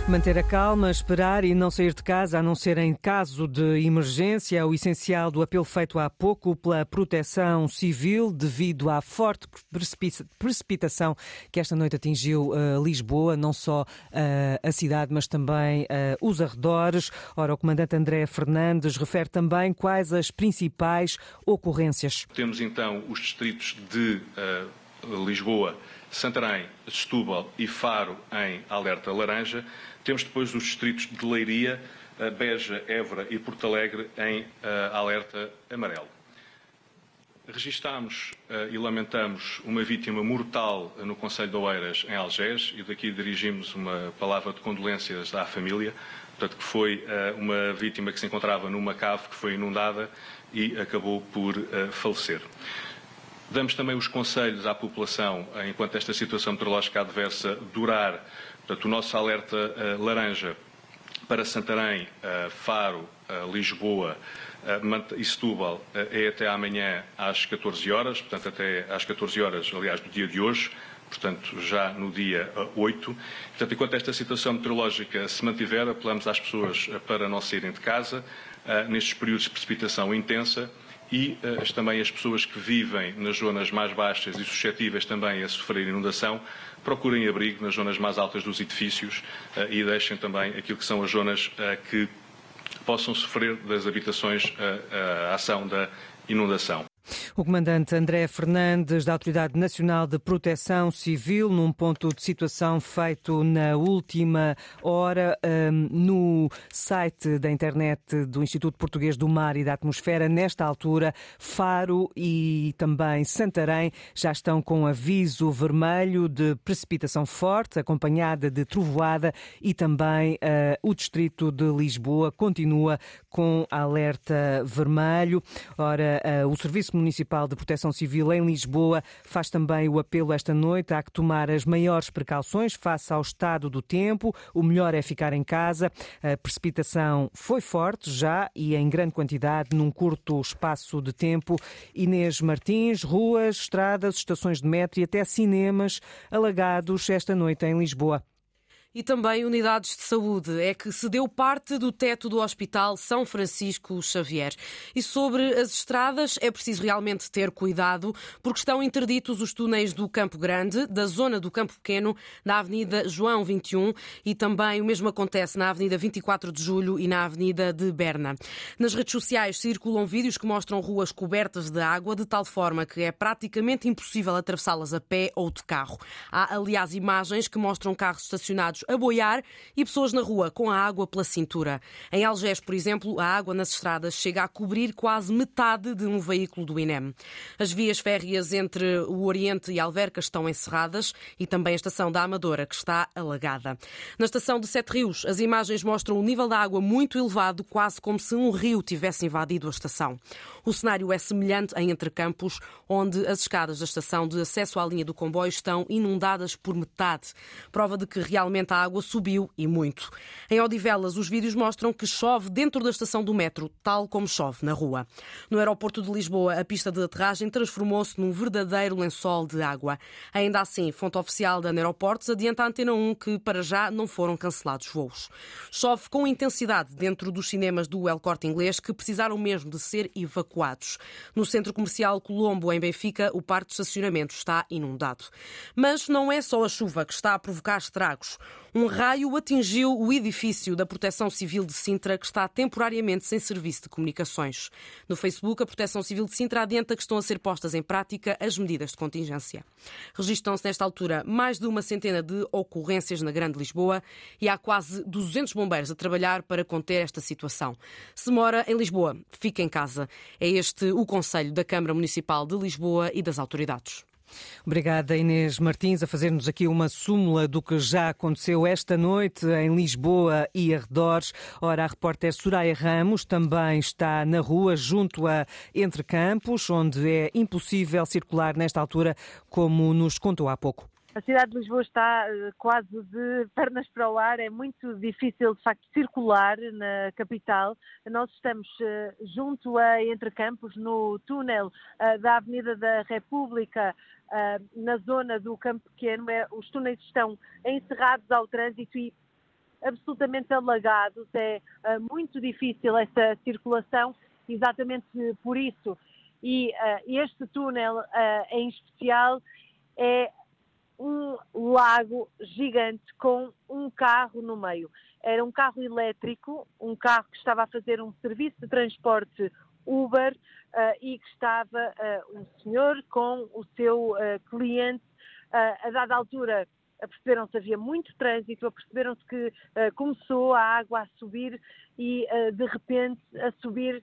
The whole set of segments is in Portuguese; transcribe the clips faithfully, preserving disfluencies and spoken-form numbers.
Manter a calma, esperar e não sair de casa, a não ser em caso de emergência, é o essencial do apelo feito há pouco pela Proteção Civil, devido à forte precipitação que esta noite atingiu uh, Lisboa, não só uh, a cidade, mas também uh, os arredores. Ora, o comandante André Fernandes refere também quais as principais ocorrências. Temos então os distritos de uh, Lisboa, Santarém, Setúbal e Faro em alerta laranja. Temos depois os distritos de Leiria, Beja, Évora e Porto Alegre em uh, alerta amarelo. Registámos uh, e lamentamos uma vítima mortal no concelho de Oeiras, em Algés, e daqui dirigimos uma palavra de condolências à família, portanto que foi uh, uma vítima que se encontrava numa cave que foi inundada e acabou por uh, falecer. Damos também os conselhos à população, uh, enquanto esta situação meteorológica adversa durar. Portanto, o nosso alerta uh, laranja para Santarém, uh, Faro, uh, Lisboa uh, e Setúbal uh, é até amanhã às catorze horas, portanto até às catorze horas, aliás, do dia de hoje, portanto já no dia uh, oito. Portanto, enquanto esta situação meteorológica se mantiver, apelamos às pessoas uh, para não saírem de casa uh, nestes períodos de precipitação intensa e uh, também as pessoas que vivem nas zonas mais baixas e suscetíveis também a sofrer inundação, procurem abrigo nas zonas mais altas dos edifícios uh, e deixem também aquilo que são as zonas uh, que possam sofrer das habitações uh, uh, a ação da inundação. O comandante André Fernandes, da Autoridade Nacional de Proteção Civil, num ponto de situação feito na última hora um, no site da internet do Instituto Português do Mar e da Atmosfera. Nesta altura, Faro e também Santarém já estão com aviso vermelho de precipitação forte, acompanhada de trovoada, e também uh, o distrito de Lisboa continua com alerta vermelho. Ora, uh, o Serviço Municipal de Proteção Civil em Lisboa faz também o apelo esta noite a que tomar as maiores precauções face ao estado do tempo. O melhor é ficar em casa. A precipitação foi forte já e em grande quantidade num curto espaço de tempo. Inês Martins, ruas, estradas, estações de metro e até cinemas alagados esta noite em Lisboa. E também unidades de saúde. É que se deu parte do teto do Hospital São Francisco Xavier. E sobre as estradas é preciso realmente ter cuidado, porque estão interditos os túneis do Campo Grande, da zona do Campo Pequeno, na Avenida João vinte e um, e também o mesmo acontece na Avenida vinte e quatro de Julho e na Avenida de Berna. Nas redes sociais circulam vídeos que mostram ruas cobertas de água, de tal forma que é praticamente impossível atravessá-las a pé ou de carro. Há, aliás, imagens que mostram carros estacionados a boiar e pessoas na rua com a água pela cintura. Em Algés, por exemplo, a água nas estradas chega a cobrir quase metade de um veículo do I N E M. As vias férreas entre o Oriente e Alverca estão encerradas e também a estação da Amadora, que está alagada. Na estação de Sete Rios, as imagens mostram o nível da água muito elevado, quase como se um rio tivesse invadido a estação. O cenário é semelhante em Entrecampos, onde as escadas da estação de acesso à linha do comboio estão inundadas por metade. Prova de que realmente a água subiu e muito. Em Odivelas, os vídeos mostram que chove dentro da estação do metro, tal como chove na rua. No aeroporto de Lisboa, a pista de aterragem transformou-se num verdadeiro lençol de água. Ainda assim, fonte oficial da Aeroportos adianta à Antena um que, para já, não foram cancelados voos. Chove com intensidade dentro dos cinemas do El Corte Inglês, que precisaram mesmo de ser evacuados. No centro comercial Colombo, em Benfica, o parque de estacionamento está inundado. Mas não é só a chuva que está a provocar estragos. Um raio atingiu o edifício da Proteção Civil de Sintra, que está temporariamente sem serviço de comunicações. No Facebook, a Proteção Civil de Sintra adianta que estão a ser postas em prática as medidas de contingência. Registram-se nesta altura mais de uma centena de ocorrências na Grande Lisboa e há quase duzentos bombeiros a trabalhar para conter esta situação. Se mora em Lisboa, fique em casa. É este o conselho da Câmara Municipal de Lisboa e das autoridades. Obrigada, Inês Martins, a fazer-nos aqui uma súmula do que já aconteceu esta noite em Lisboa e arredores. Ora, a repórter Soraya Ramos também está na rua, junto a Entrecampos, onde é impossível circular nesta altura, como nos contou há pouco. A cidade de Lisboa está quase de pernas para o ar, é muito difícil de facto circular na capital. Nós estamos junto a Entrecampos, no túnel da Avenida da República, na zona do Campo Pequeno. Os túneis estão encerrados ao trânsito e absolutamente alagados, é uh, muito difícil essa circulação, exatamente por isso. E uh, este túnel uh, em especial é um lago gigante com um carro no meio. Era um carro elétrico, um carro que estava a fazer um serviço de transporte Uber uh, e que estava uh, um senhor com o seu uh, cliente. Uh, a dada altura aperceberam-se que havia muito trânsito, aperceberam-se que uh, começou a água a subir e uh, de repente a subir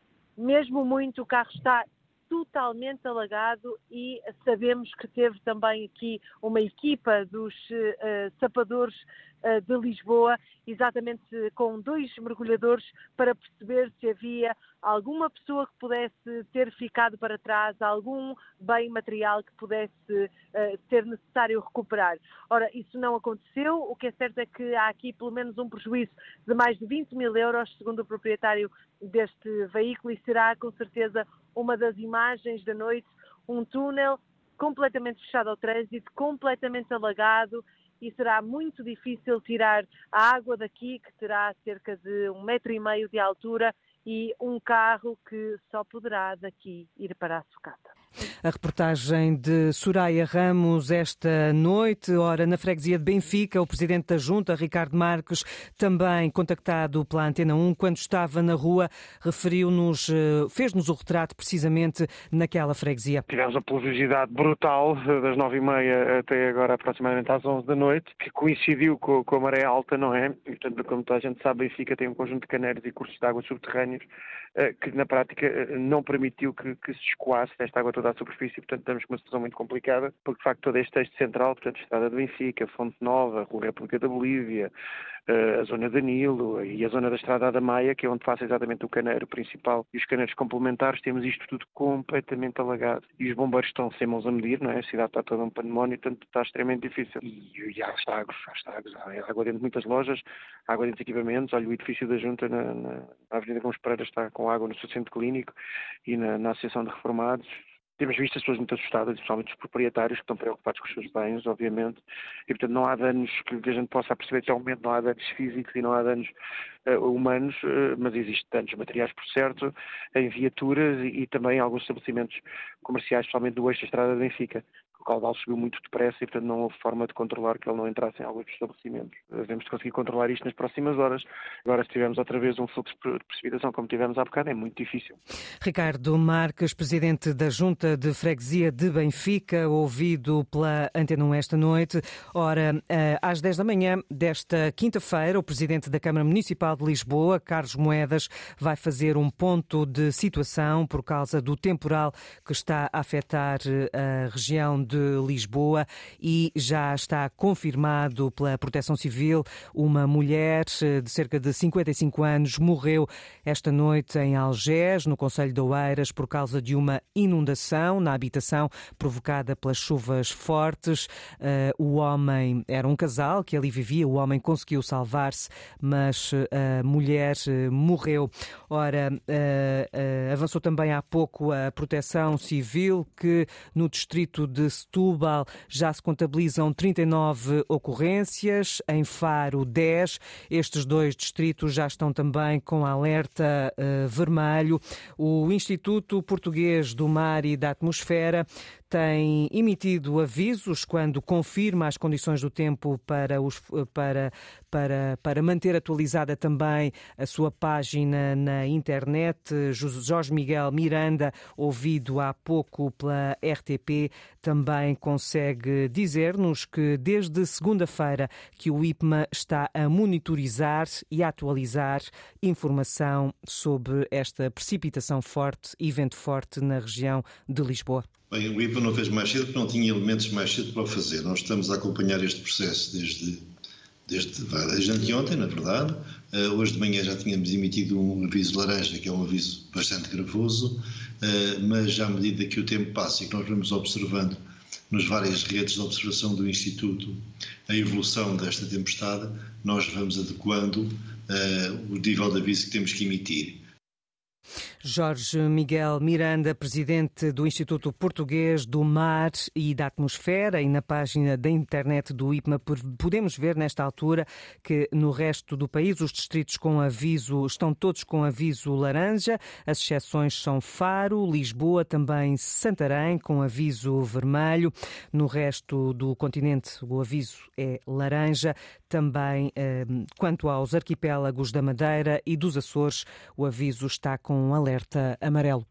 mesmo muito. O carro está totalmente alagado e sabemos que teve também aqui uma equipa dos uh, sapadores uh, de Lisboa, exatamente com dois mergulhadores, para perceber se havia alguma pessoa que pudesse ter ficado para trás, algum bem material que pudesse uh, ser necessário recuperar. Ora, isso não aconteceu. O que é certo é que há aqui pelo menos um prejuízo de mais de vinte mil euros, segundo o proprietário deste veículo, e será com certeza uma das imagens da noite, um túnel completamente fechado ao trânsito, completamente alagado, e será muito difícil tirar a água daqui, que terá cerca de um metro e meio de altura, e um carro que só poderá daqui ir para a sucata. A reportagem de Soraya Ramos esta noite. Ora, na freguesia de Benfica, o presidente da Junta, Ricardo Marques, também contactado pela Antena um, quando estava na rua, referiu-nos, fez-nos o retrato precisamente naquela freguesia. Tivemos a pluviosidade brutal das nove e meia até agora aproximadamente às onze da noite, que coincidiu com, com a maré alta, não é? E, portanto, como toda a gente sabe, Benfica tem um conjunto de caneiros e cursos de água subterrâneos que na prática não permitiu que, que se escoasse esta água toda à superfície. Portanto, estamos com uma situação muito complicada, porque de facto todo este eixo central, portanto, a Estrada de Benfica, Fonte Nova, a Rua República da Bolívia, a zona da Nilo e a zona da Estrada da Maia, que é onde passa exatamente o caneiro principal e os caneiros complementares, temos isto tudo completamente alagado. E os bombeiros estão sem mãos a medir, não é? A cidade está toda um pandemónio, portanto está extremamente difícil. E, e há estragos, há estragos, há água dentro de muitas lojas, há água dentro de equipamentos. Olha, o edifício da Junta na, na, na Avenida Gomes Pereira está com água no seu centro clínico e na, na Associação de Reformados. Temos visto as pessoas muito assustadas, especialmente os proprietários, que estão preocupados com os seus bens, obviamente, e portanto não há danos que a gente possa perceber até ao momento, não há danos físicos e não há danos uh, humanos, uh, mas existem danos materiais, por certo, em viaturas e, e também em alguns estabelecimentos comerciais, especialmente do eixo da Estrada de Benfica. O caudal subiu muito depressa e, portanto, não houve forma de controlar que ele não entrasse em alguns estabelecimentos. Devemos conseguir controlar isto nas próximas horas. Agora, se tivermos outra vez um fluxo de precipitação como tivemos há bocado, é muito difícil. Ricardo Marques, presidente da Junta de Freguesia de Benfica, ouvido pela Antena um esta noite. Ora, às dez da manhã desta quinta-feira, o presidente da Câmara Municipal de Lisboa, Carlos Moedas, vai fazer um ponto de situação por causa do temporal que está a afetar a região de de Lisboa, e já está confirmado pela Proteção Civil, uma mulher de cerca de cinquenta e cinco anos morreu esta noite em Algés, no concelho de Oeiras, por causa de uma inundação na habitação provocada pelas chuvas fortes. Uh, o homem era um casal que ali vivia, o homem conseguiu salvar-se, mas a mulher morreu. Ora, uh, uh, avançou também há pouco a Proteção Civil, que no distrito de Setúbal já se contabilizam trinta e nove ocorrências, em Faro dez. Estes dois distritos já estão também com alerta uh, vermelho. O Instituto Português do Mar e da Atmosfera tem emitido avisos quando confirma as condições do tempo para, os, para, para, para manter atualizada também a sua página na internet. Jorge Miguel Miranda, ouvido há pouco pela R T P, também consegue dizer-nos que desde segunda-feira que o I P M A está a monitorizar e a atualizar informação sobre esta precipitação forte e vento forte na região de Lisboa. Bem, o I P M A não fez mais cedo porque não tinha elementos mais cedo para o fazer. Nós estamos a acompanhar este processo desde, desde, desde anteontem, na verdade. Uh, hoje de manhã já tínhamos emitido um aviso laranja, que é um aviso bastante gravoso, uh, mas à medida que o tempo passa e que nós vamos observando nas várias redes de observação do Instituto a evolução desta tempestade, nós vamos adequando uh, o nível de aviso que temos que emitir. Jorge Miguel Miranda, presidente do Instituto Português do Mar e da Atmosfera, e na página da internet do I P M A podemos ver nesta altura que no resto do país os distritos com aviso estão todos com aviso laranja. As exceções são Faro, Lisboa, também Santarém com aviso vermelho. No resto do continente o aviso é laranja. Também eh, quanto aos arquipélagos da Madeira e dos Açores, o aviso está com alerta amarelo.